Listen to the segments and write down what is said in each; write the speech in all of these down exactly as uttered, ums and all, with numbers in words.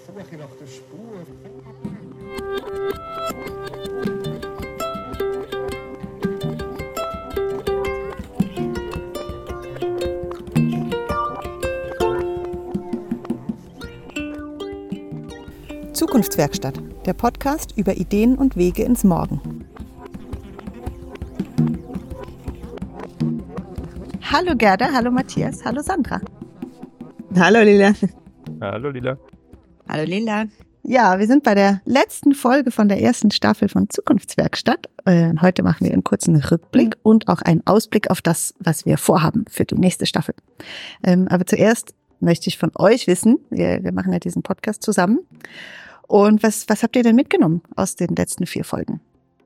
Suche nach der Spur. Zukunftswerkstatt, der Podcast über Ideen und Wege ins Morgen. Hallo Gerda, hallo Matthias, hallo Sandra. Hallo Lila. Hallo Lila. Hallo Lila. Ja, wir sind bei der letzten Folge von der ersten Staffel von Zukunftswerkstatt. Äh, heute machen wir einen kurzen Rückblick und auch einen Ausblick auf das, was wir vorhaben für die nächste Staffel. Ähm, aber zuerst möchte ich von euch wissen, wir, wir machen ja diesen Podcast zusammen. Und was, was habt ihr denn mitgenommen aus den letzten vier Folgen?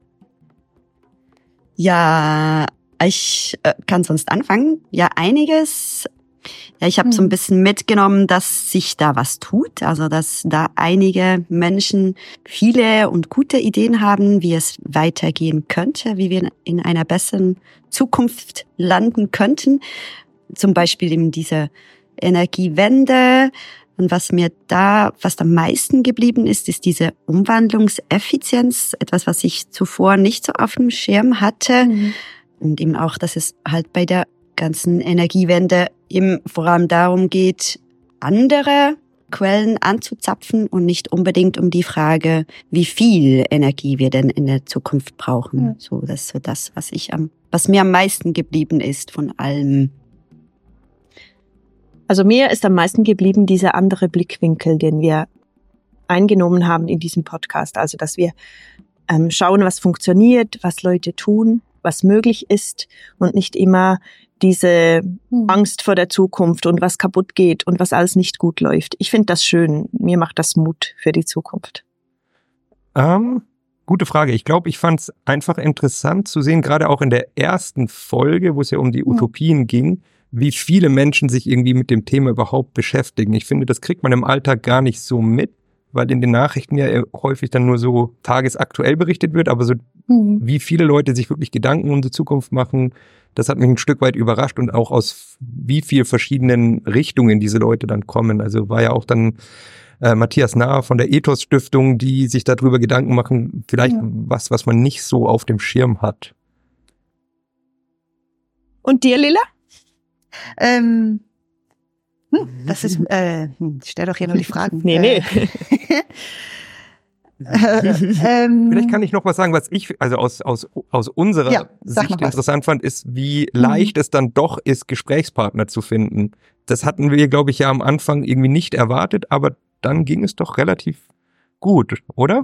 Ja, ich äh, kann sonst anfangen. Ja, einiges. Ja, ich habe hm. so ein bisschen mitgenommen, dass sich da was tut. Also, dass da einige Menschen viele und gute Ideen haben, wie es weitergehen könnte, wie wir in einer besseren Zukunft landen könnten. Zum Beispiel eben diese Energiewende. Und was mir da, was am meisten geblieben ist, ist diese Umwandlungseffizienz. Etwas, was ich zuvor nicht so auf dem Schirm hatte. Mhm. Und eben auch, dass es halt bei der ganzen Energiewende eben vor allem darum geht, andere Quellen anzuzapfen und nicht unbedingt um die Frage, wie viel Energie wir denn in der Zukunft brauchen. Mhm. So, das ist so das, was ich am, was mir am meisten geblieben ist von allem. Also mir ist am meisten geblieben dieser andere Blickwinkel, den wir eingenommen haben in diesem Podcast. Also dass wir ähm, schauen, was funktioniert, was Leute tun, was möglich ist und nicht immer diese hm. Angst vor der Zukunft und was kaputt geht und was alles nicht gut läuft. Ich finde das schön. Mir macht das Mut für die Zukunft. Ähm, gute Frage. Ich glaube, ich fand es einfach interessant zu sehen, gerade auch in der ersten Folge, wo es ja um die Utopien hm. ging, wie viele Menschen sich irgendwie mit dem Thema überhaupt beschäftigen. Ich finde, das kriegt man im Alltag gar nicht so mit, weil in den Nachrichten ja häufig dann nur so tagesaktuell berichtet wird, aber so mhm. wie viele Leute sich wirklich Gedanken um die Zukunft machen, das hat mich ein Stück weit überrascht und auch aus wie viel verschiedenen Richtungen diese Leute dann kommen. Also war ja auch dann äh, Matthias Nahr von der Ethos Stiftung, die sich darüber Gedanken machen, vielleicht ja. was, was man nicht so auf dem Schirm hat. Und dir, Lila? Ähm, hm, das ist, äh, ich stell doch hier nur die Fragen. Nee, nee. äh, ähm, Vielleicht kann ich noch was sagen, was ich also aus, aus, aus unserer ja, Sicht interessant fand, ist, wie leicht mhm. es dann doch ist, Gesprächspartner zu finden. Das hatten wir, glaube ich, ja am Anfang irgendwie nicht erwartet, aber dann ging es doch relativ gut, oder?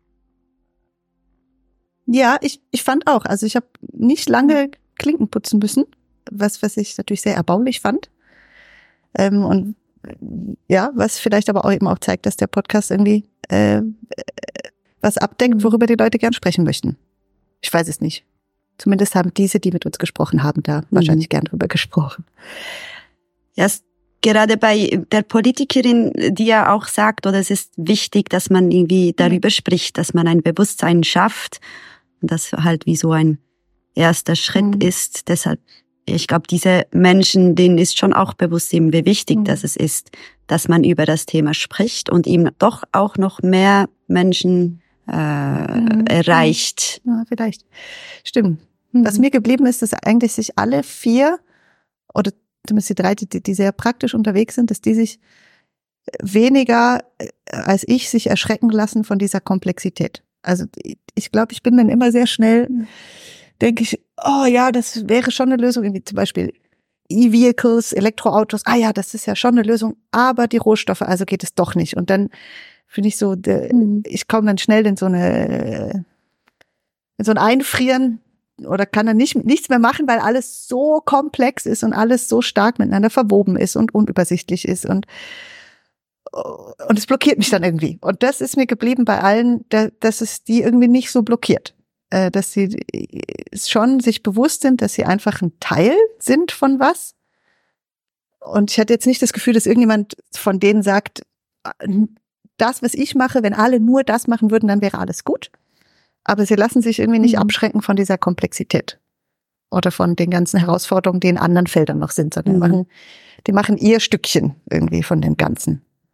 Ja, ich, ich fand auch. Also ich habe nicht lange Klinken putzen müssen. Was, was ich natürlich sehr erbaulich fand. Ähm, und ja, was vielleicht aber auch eben auch zeigt, dass der Podcast irgendwie äh, was abdeckt, worüber die Leute gern sprechen möchten. Ich weiß es nicht. Zumindest haben diese, die mit uns gesprochen haben, da mhm. wahrscheinlich gern drüber gesprochen. Ja, gerade bei der Politikerin, die ja auch sagt, oder es ist wichtig, dass man irgendwie darüber spricht, dass man ein Bewusstsein schafft und das halt wie so ein erster Schritt mhm. ist. Deshalb ich glaube, diese Menschen, denen ist schon auch bewusst eben, wie wichtig mhm. das es ist, dass man über das Thema spricht und eben doch auch noch mehr Menschen äh, mhm. erreicht. Ja, vielleicht. Stimmt. Mhm. Was mir geblieben ist, dass eigentlich sich alle vier, oder zumindest die drei, die, die sehr praktisch unterwegs sind, dass die sich weniger als ich sich erschrecken lassen von dieser Komplexität. Also ich glaube, ich bin dann immer sehr schnell... denke ich, oh ja, das wäre schon eine Lösung, irgendwie zum Beispiel E-Vehicles, Elektroautos, ah ja, das ist ja schon eine Lösung, aber die Rohstoffe, also geht es doch nicht. Und dann finde ich so, de, mhm. ich komme dann schnell in so eine, in so ein Einfrieren oder kann dann nicht, nichts mehr machen, weil alles so komplex ist und alles so stark miteinander verwoben ist und unübersichtlich ist und und es blockiert mich dann irgendwie. Und das ist mir geblieben bei allen, dass es die irgendwie nicht so blockiert. Dass sie schon sich bewusst sind, dass sie einfach ein Teil sind von was. Und ich hatte jetzt nicht das Gefühl, dass irgendjemand von denen sagt, das, was ich mache, wenn alle nur das machen würden, dann wäre alles gut. Aber sie lassen sich irgendwie nicht mhm. abschrecken von dieser Komplexität oder von den ganzen Herausforderungen, die in anderen Feldern noch sind, sondern mhm. machen, die machen ihr Stückchen irgendwie von dem Ganzen.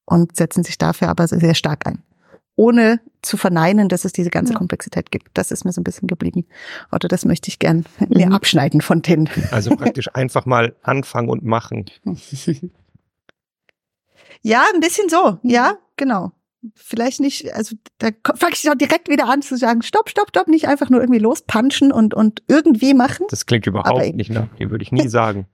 und setzen sich dafür aber sehr stark ein. Ohne zu verneinen, dass es diese ganze Ja. Komplexität gibt. Das ist mir so ein bisschen geblieben. Oder das möchte ich gern mir Mhm. abschneiden von denen. Also praktisch einfach mal anfangen und machen. Ja, ein bisschen so. Ja, genau. Vielleicht nicht, also da fange ich auch direkt wieder an zu sagen, stopp, stopp, stopp, nicht einfach nur irgendwie lospanschen und, und irgendwie machen. Das klingt überhaupt Aber- nicht nach dir, würde ich nie sagen.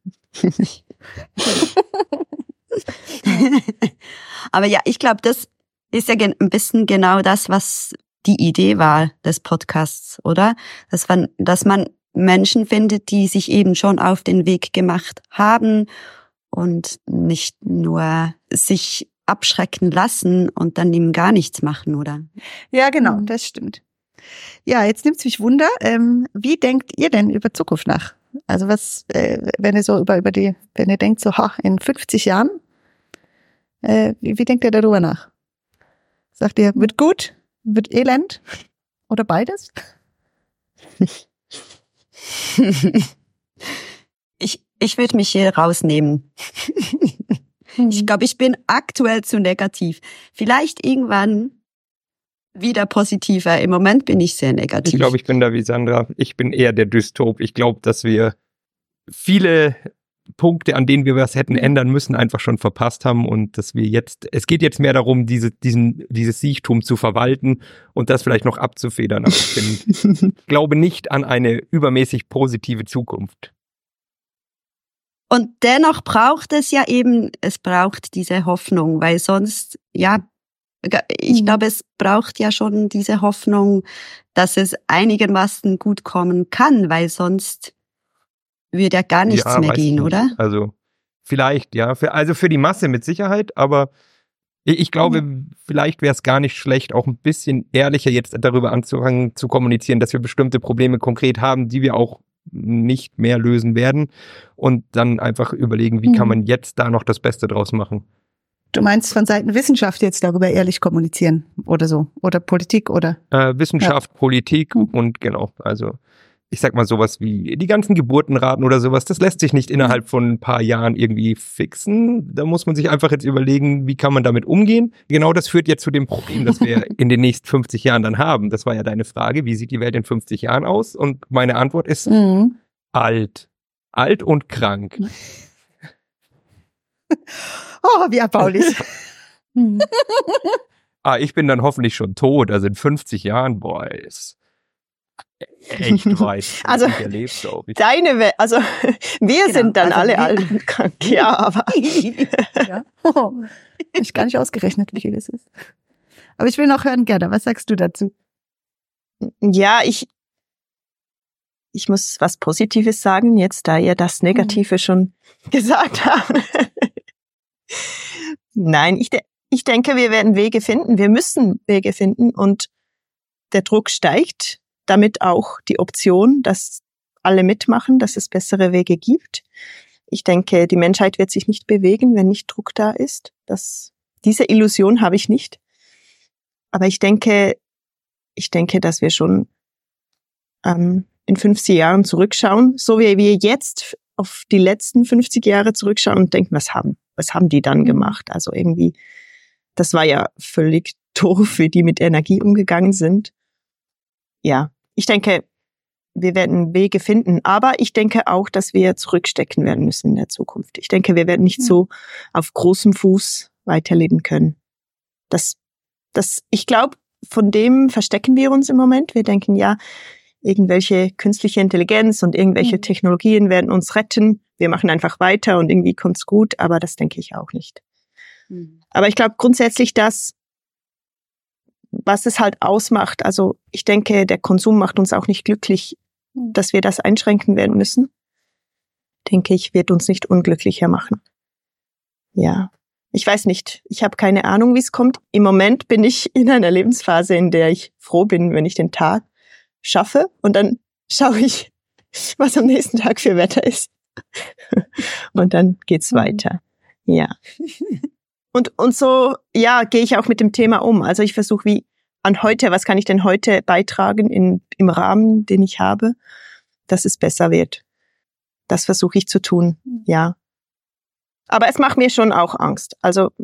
Aber ja, ich glaube, das ist ja gen- ein bisschen genau das, was die Idee war des Podcasts, oder? Dass man, dass man Menschen findet, die sich eben schon auf den Weg gemacht haben und nicht nur sich abschrecken lassen und dann eben gar nichts machen, oder? Ja, genau, Mhm. das stimmt. Ja, jetzt nimmt's mich Wunder, ähm, wie denkt ihr denn über Zukunft nach? Also was, äh, wenn ihr so über, über die, wenn ihr denkt so, ha, in fünfzig Jahren, äh, wie, wie denkt ihr darüber nach? Sagt ihr, wird gut, wird elend oder beides? ich ich würde mich hier rausnehmen. Ich glaube, ich bin aktuell zu negativ. Vielleicht irgendwann wieder positiver. Im Moment bin ich sehr negativ. Ich glaube, ich bin da wie Sandra. Ich bin eher der Dystop. Ich glaube, dass wir viele Punkte, an denen wir was hätten ändern müssen, einfach schon verpasst haben und dass wir jetzt, es geht jetzt mehr darum, diese, diesen, dieses Siechtum zu verwalten und das vielleicht noch abzufedern. Aber ich bin, glaube nicht an eine übermäßig positive Zukunft. Und dennoch braucht es ja eben, es braucht diese Hoffnung, weil sonst, ja, ich Mhm. glaube, es braucht ja schon diese Hoffnung, dass es einigermaßen gut kommen kann, weil sonst würde ja gar nichts Ja, mehr weiß ich gehen, nicht. oder? Also vielleicht, ja. Für, also für die Masse mit Sicherheit, aber ich, ich glaube, vielleicht wäre es gar nicht schlecht, auch ein bisschen ehrlicher jetzt darüber anzufangen zu kommunizieren, dass wir bestimmte Probleme konkret haben, die wir auch nicht mehr lösen werden und dann einfach überlegen, wie Mhm. kann man jetzt da noch das Beste draus machen. Du meinst von Seiten Wissenschaft jetzt darüber ehrlich kommunizieren oder so? Oder Politik oder? Äh, Wissenschaft, Politik und genau, also ich sag mal sowas wie die ganzen Geburtenraten oder sowas, das lässt sich nicht innerhalb von ein paar Jahren irgendwie fixen. Da muss man sich einfach jetzt überlegen, wie kann man damit umgehen. Genau das führt jetzt zu dem Problem, das wir in den nächsten fünfzig Jahren dann haben. Das war ja deine Frage, wie sieht die Welt in fünfzig Jahren aus? Und meine Antwort ist Mhm. alt. Alt und krank. Oh, wie erbaulich. Mhm. Ah, ich bin dann hoffentlich schon tot, also in fünfzig Jahren, boah, ist echt weit. Also, ich erlebt, glaube ich. Deine Welt, also wir Genau, sind dann also alle wir- alt und krank, ja, aber Ja. Oh, hab ich gar nicht ausgerechnet, wie viel es ist. Aber ich will noch hören, Gerda, was sagst du dazu? ja, ich ich muss was Positives sagen, jetzt da ihr das Negative schon gesagt habt. Nein, ich, de ich denke, wir werden Wege finden, wir müssen Wege finden und der Druck steigt, damit auch die Option, dass alle mitmachen, dass es bessere Wege gibt. Ich denke, die Menschheit wird sich nicht bewegen, wenn nicht Druck da ist. Das, diese Illusion habe ich nicht. Aber ich denke, ich denke, dass wir schon ähm, in fünfzig Jahren zurückschauen, so wie wir jetzt auf die letzten fünfzig Jahre zurückschauen und denken, was haben, was haben die dann gemacht? Also irgendwie, das war ja völlig doof, wie die mit Energie umgegangen sind. Ja, ich denke, wir werden Wege finden, aber ich denke auch, dass wir zurückstecken werden müssen in der Zukunft. Ich denke, wir werden nicht Ja. so auf großem Fuß weiterleben können. Das, das, ich glaube, von dem verstecken wir uns im Moment. Wir denken, ja, irgendwelche künstliche Intelligenz und irgendwelche Mhm. Technologien werden uns retten. Wir machen einfach weiter und irgendwie kommt's gut, aber das denke ich auch nicht. Aber ich glaube grundsätzlich, dass was es halt ausmacht, also ich denke, der Konsum macht uns auch nicht glücklich, dass wir das einschränken werden müssen. Denke ich, wird uns nicht unglücklicher machen. Ja, ich weiß nicht. Ich habe keine Ahnung, wie es kommt. Im Moment bin ich in einer Lebensphase, in der ich froh bin, wenn ich den Tag schaffe und dann schaue ich, was am nächsten Tag für Wetter ist. Und dann geht's weiter. Ja. Und, und so, ja, gehe ich auch mit dem Thema um. Also ich versuche, wie an heute, was kann ich denn heute beitragen in, im Rahmen, den ich habe, dass es besser wird. Das versuche ich zu tun, ja. Aber es macht mir schon auch Angst. Also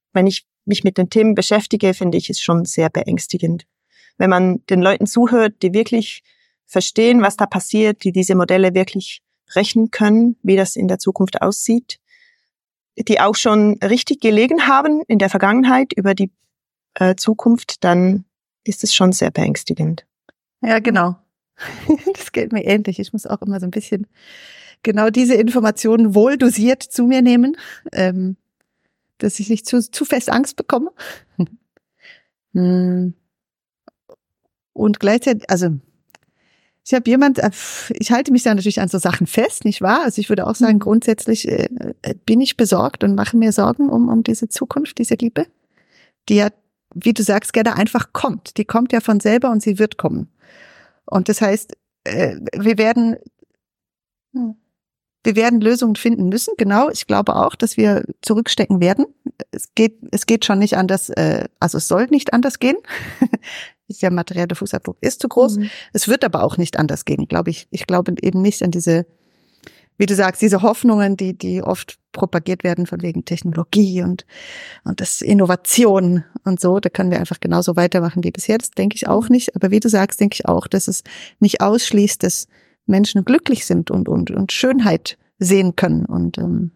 wenn ich mich mit den Themen beschäftige, finde ich es schon sehr beängstigend. Wenn man den Leuten zuhört, die wirklich verstehen, was da passiert, die diese Modelle wirklich rechnen können, wie das in der Zukunft aussieht, die auch schon richtig gelegen haben in der Vergangenheit über die äh, Zukunft, dann ist es schon sehr beängstigend. Ja, genau. Das geht mir ähnlich. Ich muss auch immer so ein bisschen genau diese Informationen wohl dosiert zu mir nehmen, ähm, dass ich nicht zu, zu fest Angst bekomme. Und gleichzeitig, also ich habe jemand, ich halte mich da natürlich an so Sachen fest, nicht wahr? Also ich würde auch sagen, grundsätzlich äh, bin ich besorgt und mache mir Sorgen um, um diese Zukunft, diese Liebe, die ja, wie du sagst, gerne einfach kommt. Die kommt ja von selber und sie wird kommen. Und das heißt, äh, wir werden, wir werden Lösungen finden müssen. Genau, ich glaube auch, dass wir zurückstecken werden. Es geht, es geht schon nicht anders, äh, also es soll nicht anders gehen. Der materielle Fußabdruck ist zu groß. Mhm. Es wird aber auch nicht anders gehen, glaube ich. Ich glaube eben nicht an diese, wie du sagst, diese Hoffnungen, die, die oft propagiert werden von wegen Technologie und, und das Innovation und so. Da können wir einfach genauso weitermachen wie bisher. Das denke ich auch nicht. Aber wie du sagst, denke ich auch, dass es nicht ausschließt, dass Menschen glücklich sind und, und, und Schönheit sehen können und, ähm,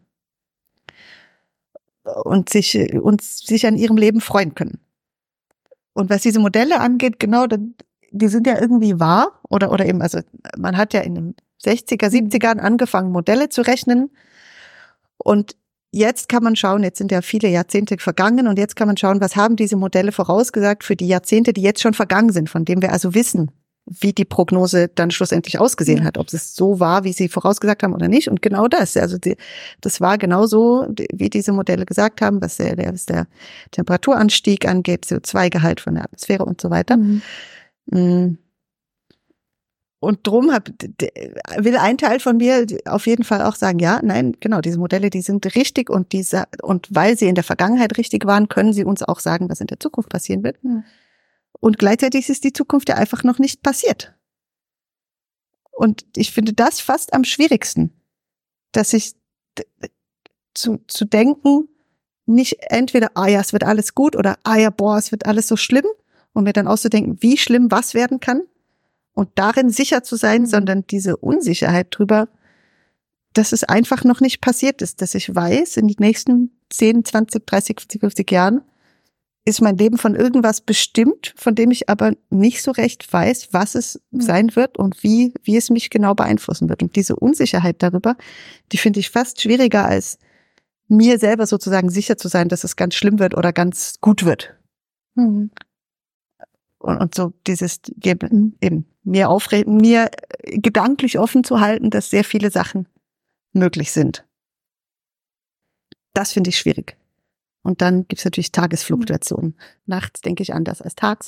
und sich, und sich an ihrem Leben freuen können. Und was diese Modelle angeht, genau, die sind ja irgendwie wahr oder, oder eben, also man hat ja in den sechziger, siebzigern angefangen, Modelle zu rechnen. Und jetzt kann man schauen, jetzt sind ja viele Jahrzehnte vergangen und jetzt kann man schauen, was haben diese Modelle vorausgesagt für die Jahrzehnte, die jetzt schon vergangen sind, von denen wir also wissen, wie die Prognose dann schlussendlich ausgesehen hat, ob es so war, wie sie vorausgesagt haben oder nicht. Und genau das, also die, das war genau so, wie diese Modelle gesagt haben, was der, der, was der Temperaturanstieg angeht, C O zwei Gehalt von der Atmosphäre und so weiter. Mhm. Und drum hab, will ein Teil von mir auf jeden Fall auch sagen, ja, nein, genau, diese Modelle, die sind richtig und diese, und weil sie in der Vergangenheit richtig waren, können sie uns auch sagen, was in der Zukunft passieren wird. Mhm. Und gleichzeitig ist die Zukunft ja einfach noch nicht passiert. Und ich finde das fast am schwierigsten, dass ich zu, zu denken, nicht entweder, ah ja, es wird alles gut oder ah ja, boah, es wird alles so schlimm und mir dann auszudenken, wie schlimm was werden kann und darin sicher zu sein, mhm. sondern diese Unsicherheit drüber, dass es einfach noch nicht passiert ist, dass ich weiß, in den nächsten zehn, zwanzig, dreißig, vierzig, fünfzig Jahren ist mein Leben von irgendwas bestimmt, von dem ich aber nicht so recht weiß, was es sein wird und wie, wie es mich genau beeinflussen wird. Und diese Unsicherheit darüber, die finde ich fast schwieriger, als mir selber sozusagen sicher zu sein, dass es ganz schlimm wird oder ganz gut wird. Mhm. Und, und so dieses eben, eben mir aufreden, mir gedanklich offen zu halten, dass sehr viele Sachen möglich sind. Das finde ich schwierig. Und dann gibt's natürlich Tagesfluktuationen. Nachts denke ich anders als tags.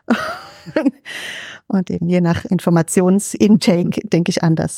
Und eben je nach Informationsintake denke ich anders.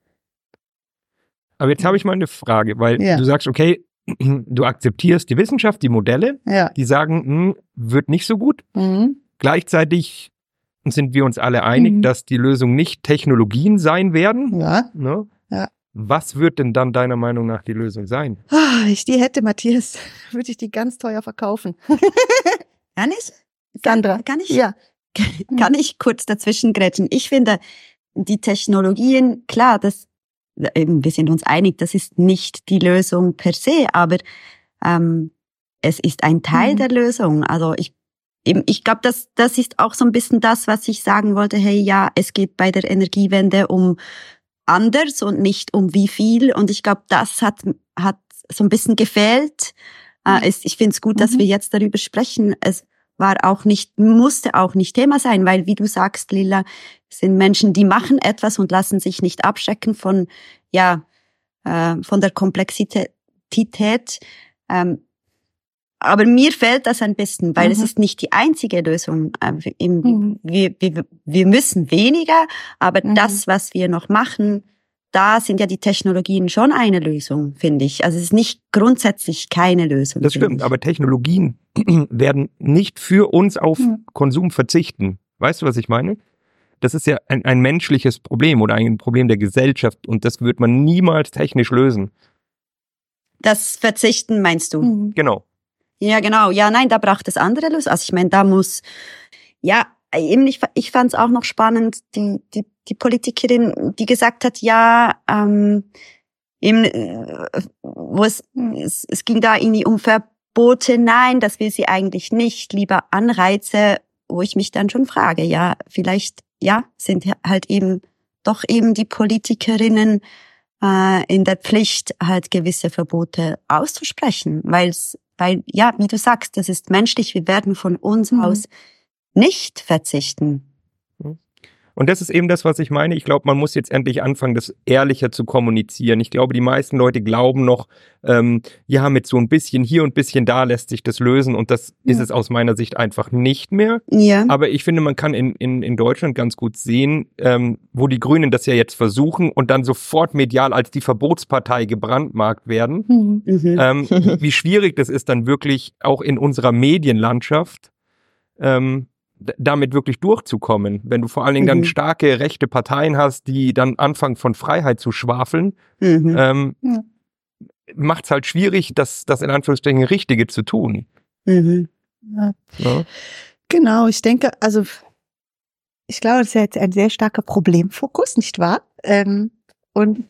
Aber jetzt habe ich mal eine Frage, weil ja. du sagst, okay, du akzeptierst die Wissenschaft, die Modelle, ja. die sagen, mh, wird nicht so gut. Mhm. Gleichzeitig sind wir uns alle einig, mhm. dass die Lösung nicht Technologien sein werden. Ja. Ne? Ja. Was wird denn dann deiner Meinung nach die Lösung sein? Oh, ich die hätte, Matthias, würde ich die ganz teuer verkaufen. Kann ich? Sandra. Kann, kann ich? Ja. Kann ich kurz dazwischen grätschen? Ich finde, die Technologien, klar, das, eben, wir sind uns einig, das ist nicht die Lösung per se, aber ähm, es ist ein Teil mhm. der Lösung. Also ich eben, ich glaube, das, das ist auch so ein bisschen das, was ich sagen wollte. Hey, ja, es geht bei der Energiewende um anders und nicht um wie viel. Und ich glaube, das hat hat so ein bisschen gefehlt. Mhm. Äh, es, ich finde es gut, dass mhm. wir jetzt darüber sprechen. Es war auch nicht, musste auch nicht Thema sein, weil, wie du sagst, Lilla, es sind Menschen, die machen etwas und lassen sich nicht abschrecken von, ja, äh, von der Komplexität. Ähm, aber mir fehlt das ein bisschen, weil mhm. es ist nicht die einzige Lösung. Mhm. Wir, wir, wir müssen weniger, aber mhm. das, was wir noch machen, da sind ja die Technologien schon eine Lösung, finde ich. Also es ist nicht grundsätzlich keine Lösung. Das stimmt, ich. aber Technologien werden nicht für uns auf mhm. Konsum verzichten. Weißt du, was ich meine? Das ist ja ein, ein menschliches Problem oder ein Problem der Gesellschaft und das wird man niemals technisch lösen. Das Verzichten meinst du? Mhm. Genau. Ja, genau. Ja, nein, da braucht es andere Lösungen. Also ich meine, da muss, ja, eben ich, ich fand es auch noch spannend, die, die, die Politikerin, die gesagt hat, ja, ähm, eben, wo es, es, es ging da irgendwie um Verbote, nein, das will sie eigentlich nicht, lieber Anreize, wo ich mich dann schon frage, ja, vielleicht, ja, sind halt eben doch eben die Politikerinnen äh, in der Pflicht, halt gewisse Verbote auszusprechen, weil's, weil, ja, wie du sagst, das ist menschlich, wir werden von uns mhm. aus nicht verzichten. Und das ist eben das, was ich meine. Ich glaube, man muss jetzt endlich anfangen, das ehrlicher zu kommunizieren. Ich glaube, die meisten Leute glauben noch, ähm, ja, mit so ein bisschen hier und ein bisschen da lässt sich das lösen. Und das ja. ist es aus meiner Sicht einfach nicht mehr. Ja. Aber ich finde, man kann in, in, in Deutschland ganz gut sehen, ähm, wo die Grünen das ja jetzt versuchen und dann sofort medial als die Verbotspartei gebrandmarkt werden. Mhm. Ähm, wie schwierig das ist, dann wirklich auch in unserer Medienlandschaft ähm, damit wirklich durchzukommen. Wenn du vor allen Dingen mhm. dann starke rechte Parteien hast, die dann anfangen von Freiheit zu schwafeln, mhm. ähm, ja. macht es halt schwierig, das, das in Anführungsstrichen Richtige zu tun. Mhm. Ja. Ja. Genau, ich denke, also ich glaube, das ist ja jetzt ein sehr starker Problemfokus, nicht wahr? Ähm, und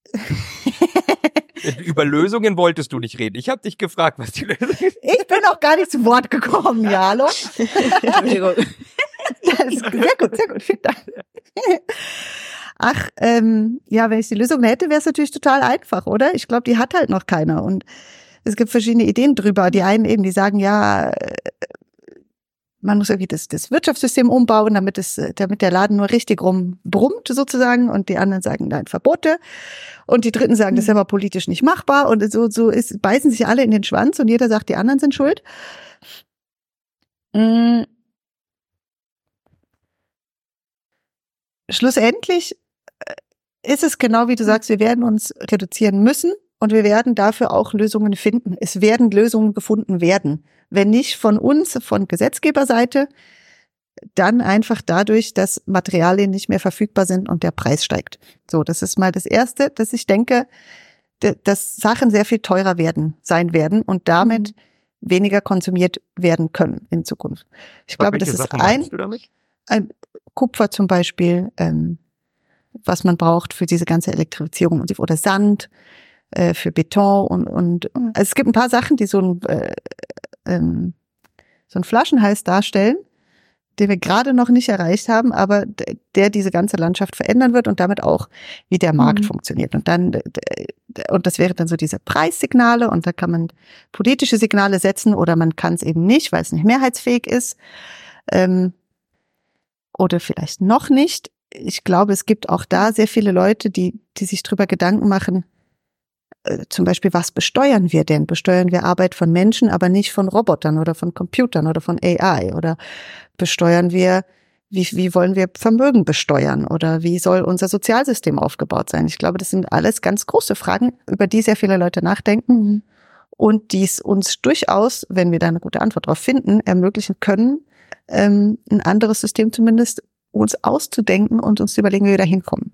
über Lösungen wolltest du nicht reden. Ich habe dich gefragt, was die Lösung ist. Ich bin auch gar nicht zu Wort gekommen, ja, hallo? Entschuldigung. Sehr gut, sehr gut, vielen Dank. Ach, ähm, ja, wenn ich die Lösung hätte, wäre es natürlich total einfach, oder? Ich glaube, die hat halt noch keiner. Und es gibt verschiedene Ideen drüber. Die einen eben, die sagen, ja, man muss irgendwie das, das Wirtschaftssystem umbauen, damit es, damit der Laden nur richtig rumbrummt sozusagen. Und die anderen sagen, nein, Verbote. Und die Dritten sagen, das ist aber politisch nicht machbar. Und so, so ist, beißen sich alle in den Schwanz und jeder sagt, die anderen sind schuld. Mhm. Schlussendlich ist es genau wie du sagst, wir werden uns reduzieren müssen und wir werden dafür auch Lösungen finden. Es werden Lösungen gefunden werden. Wenn nicht von uns, von Gesetzgeberseite, dann einfach dadurch, dass Materialien nicht mehr verfügbar sind und der Preis steigt. So, das ist mal das Erste, dass ich denke, dass Sachen sehr viel teurer werden, sein werden und damit mhm. weniger konsumiert werden können in Zukunft. Ich glaube, das ist ein, ein Kupfer zum Beispiel, ähm, was man braucht für diese ganze Elektrifizierung oder Sand äh, für Beton und und also es gibt ein paar Sachen, die so ein äh, ähm, so ein Flaschenhals darstellen, den wir gerade noch nicht erreicht haben, aber der diese ganze Landschaft verändern wird und damit auch, wie der Markt mhm. funktioniert. Und dann und das wäre dann so diese Preissignale und da kann man politische Signale setzen oder man kann es eben nicht, weil es nicht mehrheitsfähig ist. Ähm, oder vielleicht noch nicht. Ich glaube, es gibt auch da sehr viele Leute, die die sich drüber Gedanken machen, äh, zum Beispiel, was besteuern wir denn? Besteuern wir Arbeit von Menschen, aber nicht von Robotern oder von Computern oder von A I? Oder besteuern wir, wie, wie wollen wir Vermögen besteuern? Oder wie soll unser Sozialsystem aufgebaut sein? Ich glaube, das sind alles ganz große Fragen, über die sehr viele Leute nachdenken mhm. und die es uns durchaus, wenn wir da eine gute Antwort drauf finden, ermöglichen können, ähm, ein anderes System zumindest uns auszudenken und uns zu überlegen, wie wir da hinkommen.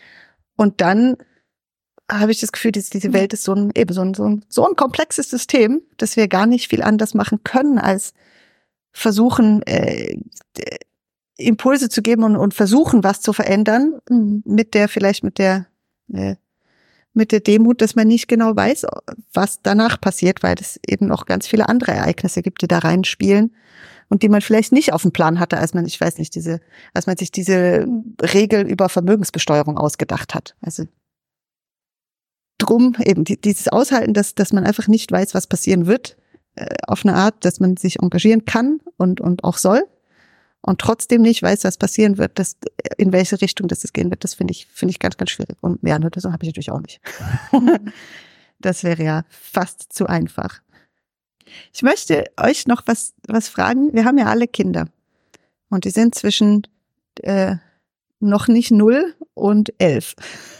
Und dann habe ich das Gefühl, dass diese Welt ist so ein, eben so ein, so ein, so ein komplexes System, dass wir gar nicht viel anders machen können, als versuchen, äh, Impulse zu geben und, und versuchen, was zu verändern, mit der, vielleicht mit der, äh, mit der Demut, dass man nicht genau weiß, was danach passiert, weil es eben noch ganz viele andere Ereignisse gibt, die da reinspielen. Und die man vielleicht nicht auf dem Plan hatte, als man, ich weiß nicht, diese, als man sich diese Regel über Vermögensbesteuerung ausgedacht hat. Also drum eben die, dieses Aushalten, dass dass man einfach nicht weiß, was passieren wird, äh, auf eine Art, dass man sich engagieren kann und und auch soll und trotzdem nicht weiß, was passieren wird, dass in welche Richtung das es gehen wird. Das finde ich finde ich ganz ganz schwierig. Und ja, eine Lösung habe ich natürlich auch nicht. Das wäre ja fast zu einfach. Ich möchte euch noch was was fragen. Wir haben ja alle Kinder und die sind zwischen äh, noch nicht null und elf.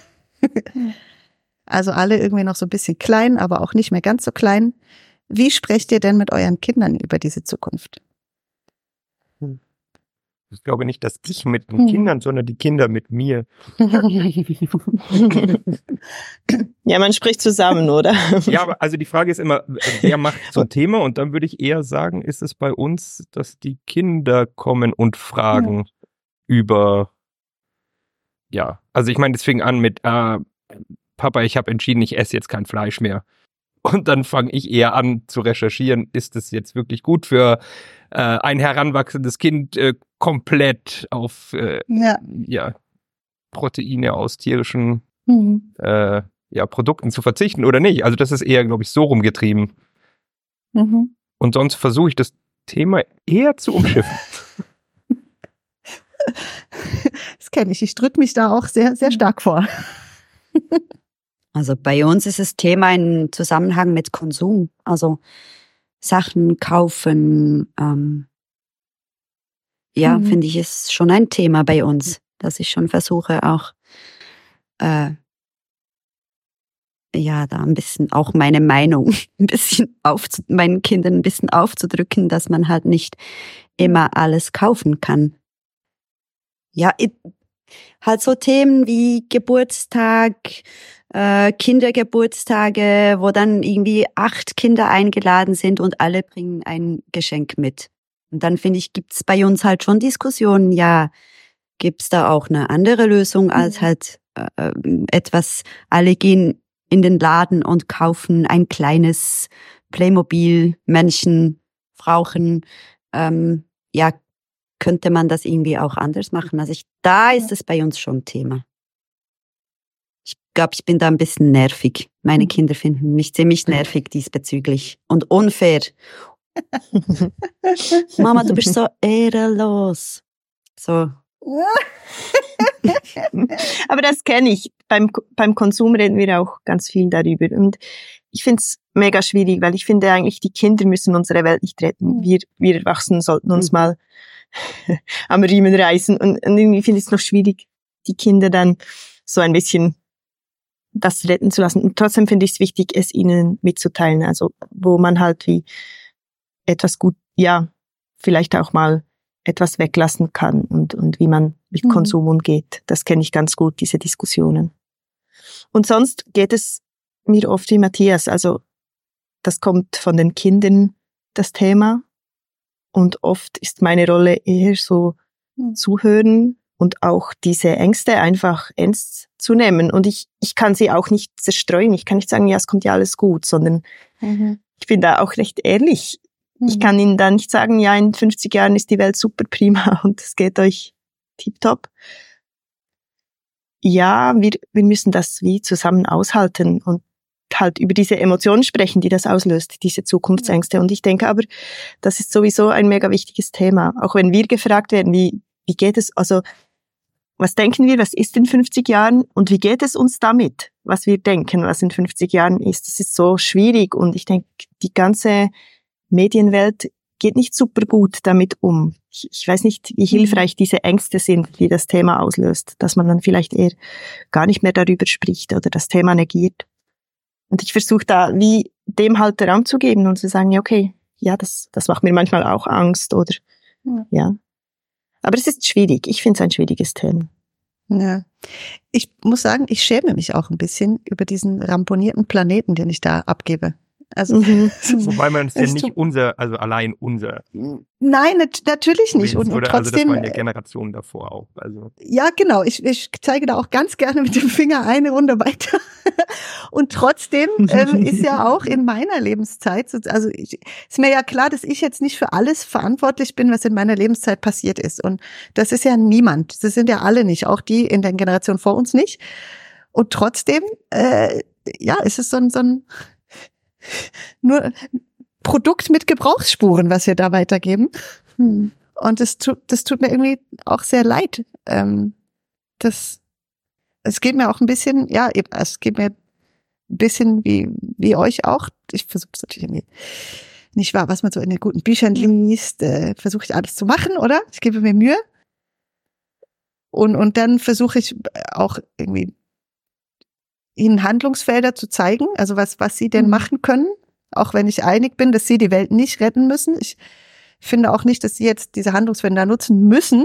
Also alle irgendwie noch so ein bisschen klein, aber auch nicht mehr ganz so klein. Wie sprecht ihr denn mit euren Kindern über diese Zukunft? Ich glaube nicht, dass ich mit den Kindern, sondern die Kinder mit mir. Ja, man spricht zusammen, oder? Ja, aber also die Frage ist immer, wer macht so ein Thema? Und dann würde ich eher sagen, ist es bei uns, dass die Kinder kommen und fragen ja. über, ja, also ich meine, das fing an mit, äh, Papa, ich habe entschieden, ich esse jetzt kein Fleisch mehr. Und dann fange ich eher an zu recherchieren, ist es jetzt wirklich gut für äh, ein heranwachsendes Kind, äh, komplett auf äh, ja. Ja, Proteine aus tierischen mhm. äh, ja, Produkten zu verzichten oder nicht. Also das ist eher, glaube ich, so rumgetrieben. Mhm. Und sonst versuche ich das Thema eher zu umschiffen. Das kenne ich. Ich drücke mich da auch sehr, sehr stark vor. Also bei uns ist das Thema im Zusammenhang mit Konsum. Also Sachen kaufen, ähm, ja, mhm. finde ich, ist schon ein Thema bei uns, dass ich schon versuche auch, äh, ja, da ein bisschen auch meine Meinung ein bisschen auf, meinen Kindern ein bisschen aufzudrücken, dass man halt nicht immer alles kaufen kann. Ja, it, halt so Themen wie Geburtstag, äh, Kindergeburtstage, wo dann irgendwie acht Kinder eingeladen sind und alle bringen ein Geschenk mit. Und dann finde ich, gibt's bei uns halt schon Diskussionen, ja, gibt's da auch eine andere Lösung als halt äh, etwas, alle gehen in den Laden und kaufen ein kleines Playmobil-Männchen, Frauchen, ähm, ja, könnte man das irgendwie auch anders machen? Also ich, da ist es bei uns schon Thema. Ich glaube, ich bin da ein bisschen nervig. Meine Kinder finden mich ziemlich nervig diesbezüglich und unfair. Mama, du bist so ehrenlos. So. Aber das kenne ich. Beim, beim Konsum reden wir auch ganz viel darüber. Und ich finde es mega schwierig, weil ich finde eigentlich, die Kinder müssen unsere Welt nicht retten. Wir, wir Erwachsenen sollten uns mal am Riemen reißen. Und, und irgendwie finde ich es noch schwierig, die Kinder dann so ein bisschen das retten zu lassen. Und trotzdem finde ich es wichtig, es ihnen mitzuteilen. Also wo man halt wie etwas gut, ja, vielleicht auch mal etwas weglassen kann und, und wie man mit mhm. Konsum umgeht. Das kenne ich ganz gut, diese Diskussionen. Und sonst geht es mir oft wie Matthias. Also das kommt von den Kindern, das Thema. Und oft ist meine Rolle eher so mhm. zuhören und auch diese Ängste einfach ernst zu nehmen. Und ich, ich kann sie auch nicht zerstreuen. Ich kann nicht sagen, ja, es kommt ja alles gut, sondern mhm. ich bin da auch recht ehrlich. Mhm. Ich kann Ihnen da nicht sagen, ja, in fünfzig Jahren ist die Welt super prima und es geht euch tipptopp. Ja, wir, wir müssen das wie zusammen aushalten und halt über diese Emotionen sprechen, die das auslöst, diese Zukunftsängste. Und ich denke aber, das ist sowieso ein mega wichtiges Thema. Auch wenn wir gefragt werden, wie, wie geht es, also, was denken wir, was ist in fünfzig Jahren und wie geht es uns damit, was wir denken, was in fünfzig Jahren ist. Das ist so schwierig und ich denke, die ganze Medienwelt geht nicht super gut damit um. Ich, ich weiß nicht, wie hilfreich diese Ängste sind, die das Thema auslöst, dass man dann vielleicht eher gar nicht mehr darüber spricht oder das Thema negiert. Und ich versuche da wie dem halt Raum zu geben und zu sagen, ja, okay, ja, das, das macht mir manchmal auch Angst oder, ja. ja. Aber es ist schwierig. Ich finde es ein schwieriges Thema. Ja. Ich muss sagen, ich schäme mich auch ein bisschen über diesen ramponierten Planeten, den ich da abgebe. Also, mhm. Wobei man es ja nicht unser, also allein unser. Nein, nat- natürlich nicht. Und, und oder, trotzdem. Also das waren ja Generationen davor auch. Also. Ja, genau. Ich, ich zeige da auch ganz gerne mit dem Finger eine Runde weiter. Und trotzdem ähm, ist ja auch in meiner Lebenszeit, also ich, ist mir ja klar, dass ich jetzt nicht für alles verantwortlich bin, was in meiner Lebenszeit passiert ist. Und das ist ja niemand. Das sind ja alle nicht, auch die in der Generation vor uns nicht. Und trotzdem, äh, ja, ist es so ein, so ein nur Produkt mit Gebrauchsspuren, was wir da weitergeben. Hm. Und das tut, das tut mir irgendwie auch sehr leid. Ähm, das, es geht mir auch ein bisschen, ja, es geht mir ein bisschen wie, wie euch auch. Ich versuche es natürlich irgendwie nicht wahr, was man so in den guten Büchern liest, äh, versuche ich alles zu machen, oder? Ich gebe mir Mühe. Und, und dann versuche ich auch irgendwie ihnen Handlungsfelder zu zeigen, also was, was sie denn mhm. machen können, auch wenn ich einig bin, dass sie die Welt nicht retten müssen. Ich finde auch nicht, dass sie jetzt diese Handlungsfelder nutzen müssen,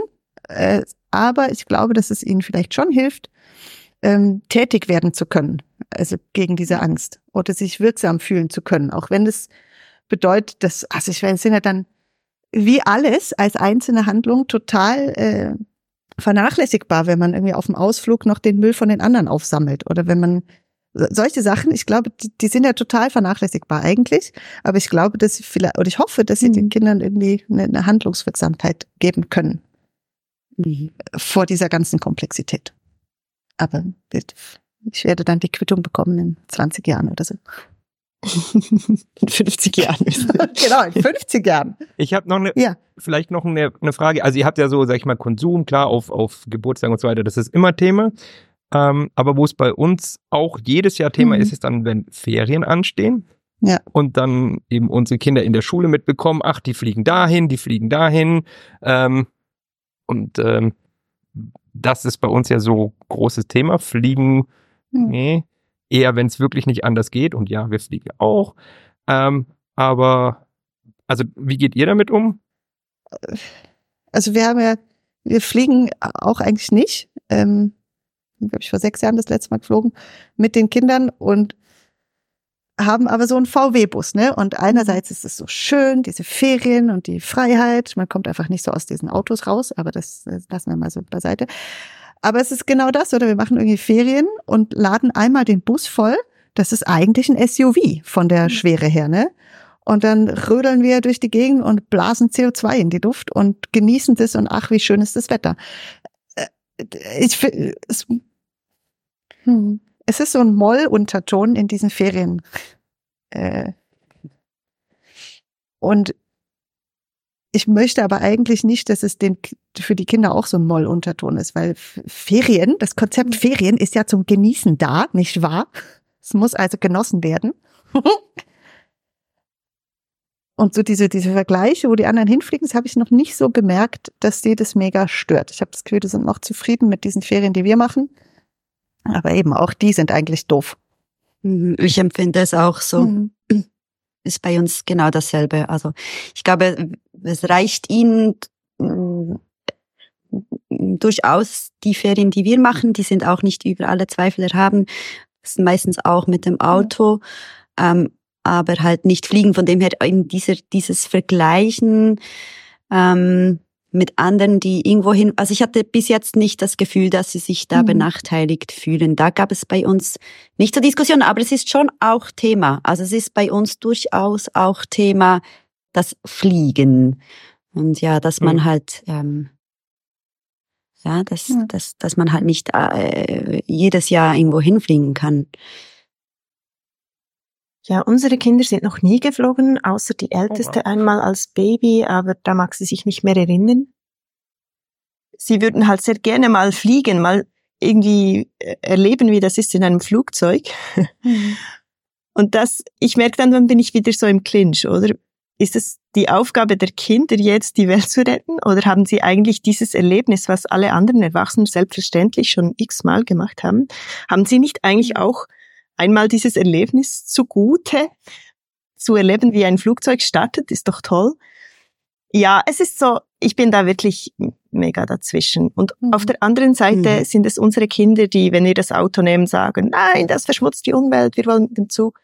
Äh, aber ich glaube, dass es ihnen vielleicht schon hilft, ähm, tätig werden zu können, also gegen diese Angst oder sich wirksam fühlen zu können, auch wenn es bedeutet, dass, also ich meine, es sind ja dann wie alles als einzelne Handlung total äh, vernachlässigbar, wenn man irgendwie auf dem Ausflug noch den Müll von den anderen aufsammelt oder wenn man solche Sachen, ich glaube, die, die sind ja total vernachlässigbar eigentlich, aber ich glaube, dass sie vielleicht, oder ich hoffe, dass sie mhm. den Kindern irgendwie eine, eine Handlungswirksamkeit geben können mhm. vor dieser ganzen Komplexität. Aber ich werde dann die Quittung bekommen in zwanzig Jahren oder so. In fünfzig Jahren. Genau, in fünfzig Jahren. Ich habe noch eine, ja. vielleicht noch eine, eine Frage. Also ihr habt ja so, sag ich mal, Konsum, klar, auf, auf Geburtstag und so weiter, das ist immer Thema. Ähm, aber wo es bei uns auch jedes Jahr Thema mhm. ist, ist dann, wenn Ferien anstehen. Ja. Und dann eben unsere Kinder in der Schule mitbekommen, ach, die fliegen dahin, die fliegen dahin. Ähm, und ähm, das ist bei uns ja so großes Thema. Fliegen, mhm. nee. Eher, wenn es wirklich nicht anders geht. Und ja, wir fliegen auch. Ähm, aber, also, wie geht ihr damit um? Also, wir haben ja, wir fliegen auch eigentlich nicht. Ähm, glaube ich, vor sechs Jahren das letzte Mal geflogen mit den Kindern und haben aber so einen V W-Bus, ne? Und einerseits ist es so schön, diese Ferien und die Freiheit. Man kommt einfach nicht so aus diesen Autos raus, aber das, das lassen wir mal so beiseite. Aber es ist genau das, oder wir machen irgendwie Ferien und laden einmal den Bus voll. Das ist eigentlich ein S U V von der Schwere her, ne? Und dann rödeln wir durch die Gegend und blasen C O zwei in die Luft und genießen das und ach, wie schön ist das Wetter. Ich finde, es, hm, es ist so ein Moll-Unterton in diesen Ferien. Äh, und ich möchte aber eigentlich nicht, dass es den, für die Kinder auch so ein Moll-Unterton ist, weil Ferien, das Konzept Ferien ist ja zum Genießen da, nicht wahr? Es muss also genossen werden. Und so diese, diese Vergleiche, wo die anderen hinfliegen, das habe ich noch nicht so gemerkt, dass die das mega stört. Ich habe das Gefühl, die sind noch zufrieden mit diesen Ferien, die wir machen. Aber eben, auch die sind eigentlich doof. Ich empfinde es auch so. Mhm. Ist bei uns genau dasselbe. Also ich glaube, es reicht ihnen äh, durchaus die Ferien, die wir machen. Die sind auch nicht über alle Zweifel erhaben. Das sind meistens auch mit dem Auto, ähm, aber halt nicht fliegen. Von dem her in dieser, dieses Vergleichen ähm, mit anderen, die irgendwo hin, also ich hatte bis jetzt nicht das Gefühl, dass sie sich da mhm. benachteiligt fühlen. Da gab es bei uns nicht zur Diskussion, aber es ist schon auch Thema. Also es ist bei uns durchaus auch Thema, das Fliegen. Und ja, dass man mhm. halt, ähm, ja, dass, ja. dass, dass man halt nicht äh, jedes Jahr irgendwo hinfliegen kann. Ja, unsere Kinder sind noch nie geflogen, außer die Älteste oh, wow. einmal als Baby, aber da mag sie sich nicht mehr erinnern. Sie würden halt sehr gerne mal fliegen, mal irgendwie erleben, wie das ist in einem Flugzeug. Mhm. Und das, ich merke dann, dann bin ich wieder so im Clinch, oder? Ist es die Aufgabe der Kinder, jetzt die Welt zu retten? Oder haben sie eigentlich dieses Erlebnis, was alle anderen Erwachsenen selbstverständlich schon x-mal gemacht haben, haben sie nicht eigentlich auch einmal dieses Erlebnis zugute, zu erleben, wie ein Flugzeug startet, ist doch toll. Ja, es ist so, ich bin da wirklich mega dazwischen. Und mhm. auf der anderen Seite mhm. sind es unsere Kinder, die, wenn wir das Auto nehmen, sagen, nein, das verschmutzt die Umwelt, wir wollen mit dem Zug.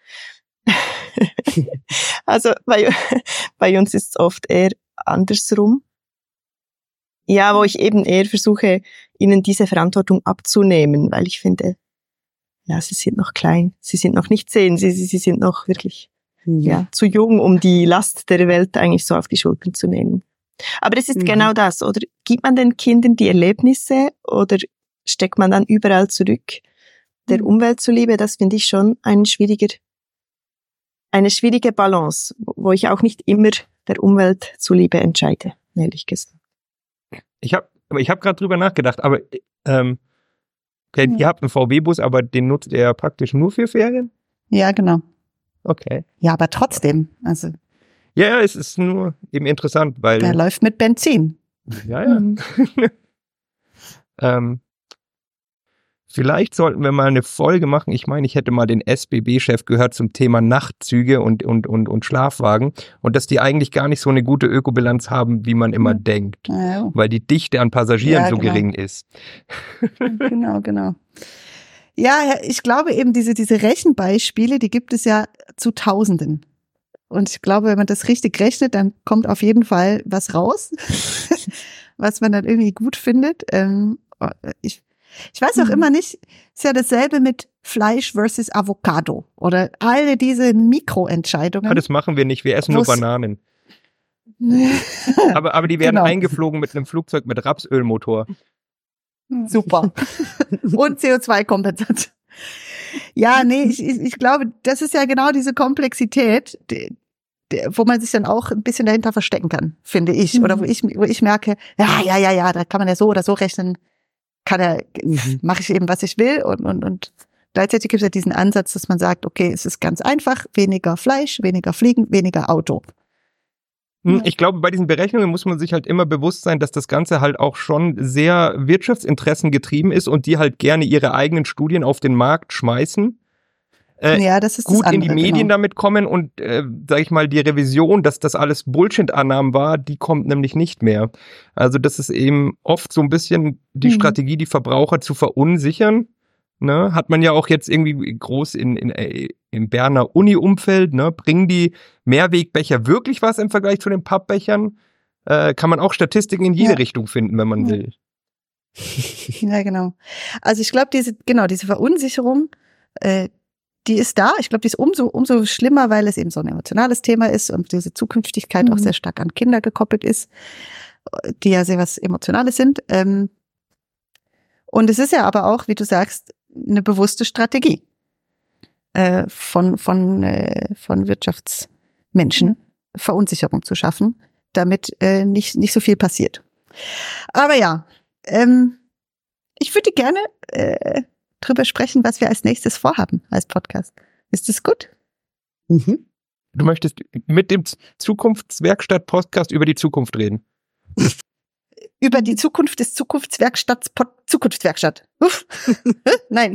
Also bei, bei uns ist es oft eher andersrum. Ja, wo ich eben eher versuche, ihnen diese Verantwortung abzunehmen, weil ich finde, ja, sie sind noch klein, sie sind noch nicht zehn, sie, sie, sie sind noch wirklich mhm. ja, zu jung, um die Last der Welt eigentlich so auf die Schultern zu nehmen. Aber es ist mhm. genau das, oder? Gibt man den Kindern die Erlebnisse oder steckt man dann überall zurück der mhm. Umwelt zuliebe? Das finde ich schon ein schwieriger, eine schwierige Balance, wo ich auch nicht immer der Umwelt zuliebe entscheide, ehrlich gesagt. Ich habe ich hab gerade drüber nachgedacht, aber ähm, okay, ihr habt einen V W-Bus, aber den nutzt ihr praktisch nur für Ferien? Ja, genau. Okay. Ja, aber trotzdem, also. Ja, ja, es ist nur eben interessant, weil. Der läuft mit Benzin. Ja, ja. Mhm. ähm, Vielleicht sollten wir mal eine Folge machen. Ich meine, ich hätte mal den S B B-Chef gehört zum Thema Nachtzüge und, und, und, und Schlafwagen und dass die eigentlich gar nicht so eine gute Ökobilanz haben, wie man immer mhm. denkt, ja. weil die Dichte an Passagieren ja, so genau. gering ist. Genau, genau. Ja, ich glaube eben, diese, diese Rechenbeispiele, die gibt es ja zu Tausenden. Und ich glaube, wenn man das richtig rechnet, dann kommt auf jeden Fall was raus, was man dann irgendwie gut findet. Ähm, ich Ich weiß auch mhm. immer nicht, ist ja dasselbe mit Fleisch versus Avocado oder alle diese Mikroentscheidungen. Ja, das machen wir nicht, wir essen nur Bananen. aber, aber die werden genau. eingeflogen mit einem Flugzeug mit Rapsölmotor. Super. Und C O zwei Kompensation. Ja, nee, ich, ich, ich glaube, das ist ja genau diese Komplexität, die, die, wo man sich dann auch ein bisschen dahinter verstecken kann, finde ich. Mhm. Oder wo ich, wo ich merke, ja, ja, ja, ja, da kann man ja so oder so rechnen. Kann er, mhm. mache ich eben, was ich will und, und, und gleichzeitig gibt es ja diesen Ansatz, dass man sagt, okay, es ist ganz einfach, weniger Fleisch, weniger Fliegen, weniger Auto. Ich glaube, bei diesen Berechnungen muss man sich halt immer bewusst sein, dass das Ganze halt auch schon sehr Wirtschaftsinteressen getrieben ist und die halt gerne ihre eigenen Studien auf den Markt schmeißen. Äh, ja, das ist gut das andere, in die Medien genau. damit kommen und, äh, sag ich mal, die Revision, dass das alles Bullshit-Annahmen war, die kommt nämlich nicht mehr. Also das ist eben oft so ein bisschen die mhm. Strategie, die Verbraucher zu verunsichern. Ne? Hat man ja auch jetzt irgendwie groß in, in, äh, im Berner Uni-Umfeld, ne? Bringen die Mehrwegbecher wirklich was im Vergleich zu den Pappbechern? Äh, kann man auch Statistiken in jede ja. Richtung finden, wenn man ja. will. Ja, genau. Also ich glaube, diese, genau, diese Verunsicherung, äh, die ist da. Ich glaube, die ist umso, umso schlimmer, weil es eben so ein emotionales Thema ist und diese Zukünftigkeit mhm. auch sehr stark an Kinder gekoppelt ist, die ja sehr was Emotionales sind. Ähm, und es ist ja aber auch, wie du sagst, eine bewusste Strategie äh, von, von, äh, von Wirtschaftsmenschen, mhm. Verunsicherung zu schaffen, damit äh, nicht, nicht so viel passiert. Aber ja, ähm, ich würde gerne äh, drüber sprechen, was wir als nächstes vorhaben als Podcast. Ist das gut? Mhm. Du möchtest mit dem Zukunftswerkstatt-Podcast über die Zukunft reden? Über die Zukunft des Zukunftswerkstatts Zukunftswerkstatt. Nein.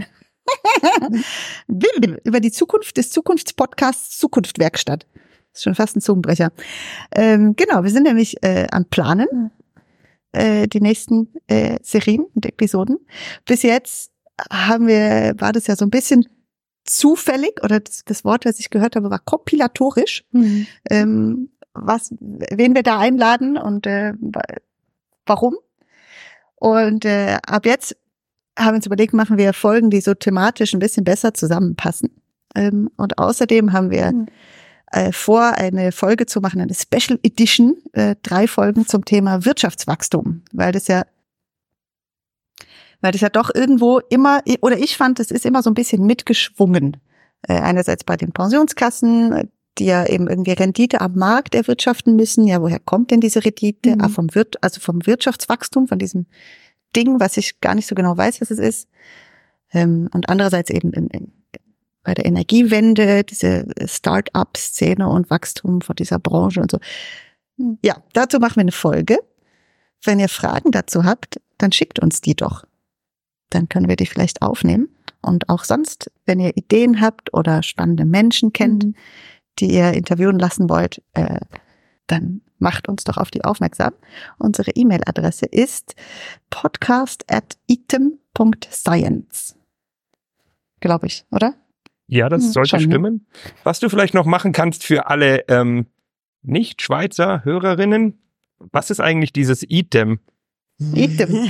Über die Zukunft des Zukunftspodcasts Zukunftswerkstatt. Das ist schon fast ein Zungenbrecher. Ähm, genau, wir sind nämlich äh, am Planen, äh, die nächsten äh, Serien und Episoden. Bis jetzt haben wir, war das ja so ein bisschen zufällig, oder das, das Wort, was ich gehört habe, war kompilatorisch, mhm. ähm, was, wen wir da einladen und äh, warum. Und äh, ab jetzt haben wir uns überlegt, machen wir Folgen, die so thematisch ein bisschen besser zusammenpassen. Ähm, und außerdem haben wir mhm. äh, vor, eine Folge zu machen, eine Special Edition, äh, drei Folgen zum Thema Wirtschaftswachstum, weil das ja weil das ja doch irgendwo immer, oder ich fand, es ist immer so ein bisschen mitgeschwungen. Äh, einerseits bei den Pensionskassen, die ja eben irgendwie Rendite am Markt erwirtschaften müssen. Ja, woher kommt denn diese Rendite? Mhm. Ah, vom Wirt, also vom Wirtschaftswachstum, von diesem Ding, was ich gar nicht so genau weiß, was es ist. Ähm, und andererseits eben in, in, bei der Energiewende, diese Start-up-Szene und Wachstum von dieser Branche und so. Ja, dazu machen wir eine Folge. Wenn ihr Fragen dazu habt, dann schickt uns die doch. Dann können wir die vielleicht aufnehmen. Und auch sonst, wenn ihr Ideen habt oder spannende Menschen kennt, mhm. die ihr interviewen lassen wollt, äh, dann macht uns doch auf die aufmerksam. Unsere E-Mail-Adresse ist podcast at item punkt science. Glaube ich, oder? Ja, das sollte Schon, stimmen. Ne? Was du vielleicht noch machen kannst für alle ähm, Nicht-Schweizer Hörerinnen, was ist eigentlich dieses Item? Item.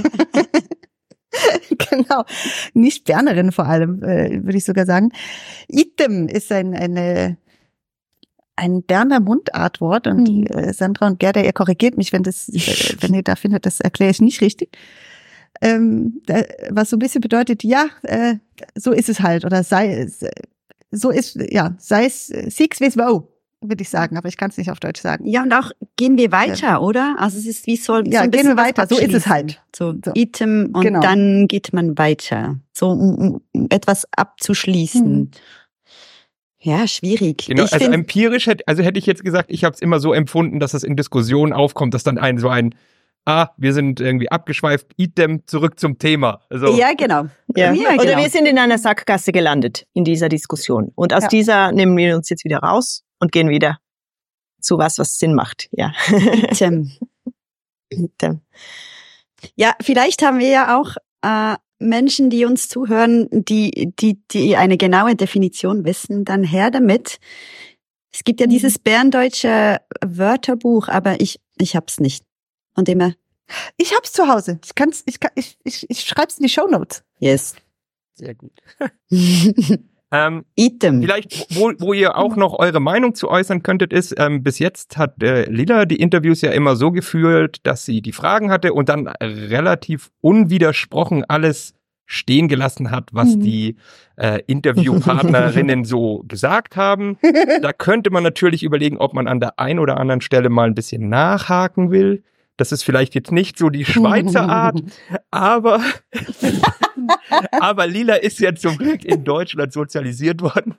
Genau, nicht Bernerin vor allem, äh, würde ich sogar sagen. Item ist ein eine ein Berner Mundartwort und mhm. äh, Sandra und Gerda, ihr korrigiert mich, wenn das, äh, wenn ihr da findet, das erkläre ich nicht richtig. Ähm, äh, was so ein bisschen bedeutet, ja, äh, so ist es halt oder sei es, so ist, ja, sei es, sieh's wie es war, würde ich sagen, aber ich kann es nicht auf Deutsch sagen. Ja, und auch gehen wir weiter, ja. oder? Also es ist wie soll ja, so gehen wir weiter, so ist es halt. So, so. Item und genau. dann geht man weiter, so um, um etwas abzuschließen. Hm. Ja, schwierig. Genau, ich also find, empirisch hätte, also hätte ich jetzt gesagt, ich habe es immer so empfunden, dass es in Diskussionen aufkommt, dass dann ein so ein ah, wir sind irgendwie abgeschweift, idem, zurück zum Thema. Also, ja, genau. Ja. Ja, Oder genau. wir sind in einer Sackgasse gelandet in dieser Diskussion. Und aus Ja. dieser nehmen wir uns jetzt wieder raus und gehen wieder zu was, was Sinn macht. Ja. Tim. Ja, vielleicht haben wir ja auch äh, Menschen, die uns zuhören, die, die, die eine genaue Definition wissen, dann her damit. Es gibt ja Mhm. dieses berndeutsche Wörterbuch, aber ich, ich hab's nicht. Und immer, Ich hab's zu Hause. Ich kann's, ich kann, ich, ich, ich schreib's in die Shownotes. yes. sehr gut. ähm, Item. Vielleicht, wo, wo ihr auch noch eure Meinung zu äußern könntet, ist, ähm, bis jetzt hat äh, Lila die Interviews ja immer so geführt, dass sie die Fragen hatte und dann relativ unwidersprochen alles stehen gelassen hat, was Mhm. die äh, Interviewpartnerinnen so gesagt haben. Da könnte man natürlich überlegen, ob man an der einen oder anderen Stelle mal ein bisschen nachhaken will. Das ist vielleicht jetzt nicht so die Schweizer Art, aber, aber Lila ist ja zum Glück in Deutschland sozialisiert worden.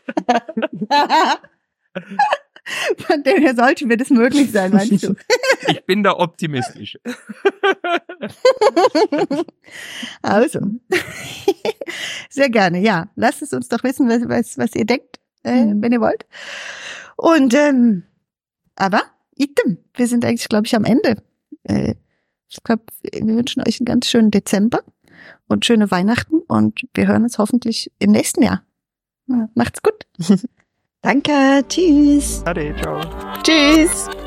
Von dem her sollte mir das möglich sein, meinst du? Ich bin da optimistisch. Also, sehr gerne, ja. Lasst es uns doch wissen, was, was, was ihr denkt, äh, wenn ihr wollt. Und, ähm, aber, item, wir sind eigentlich, glaube ich, am Ende. Äh, ich glaube, wir wünschen euch einen ganz schönen Dezember und schöne Weihnachten und wir hören uns hoffentlich im nächsten Jahr. Ja, macht's gut. Danke, tschüss. Ade, ciao. Tschüss.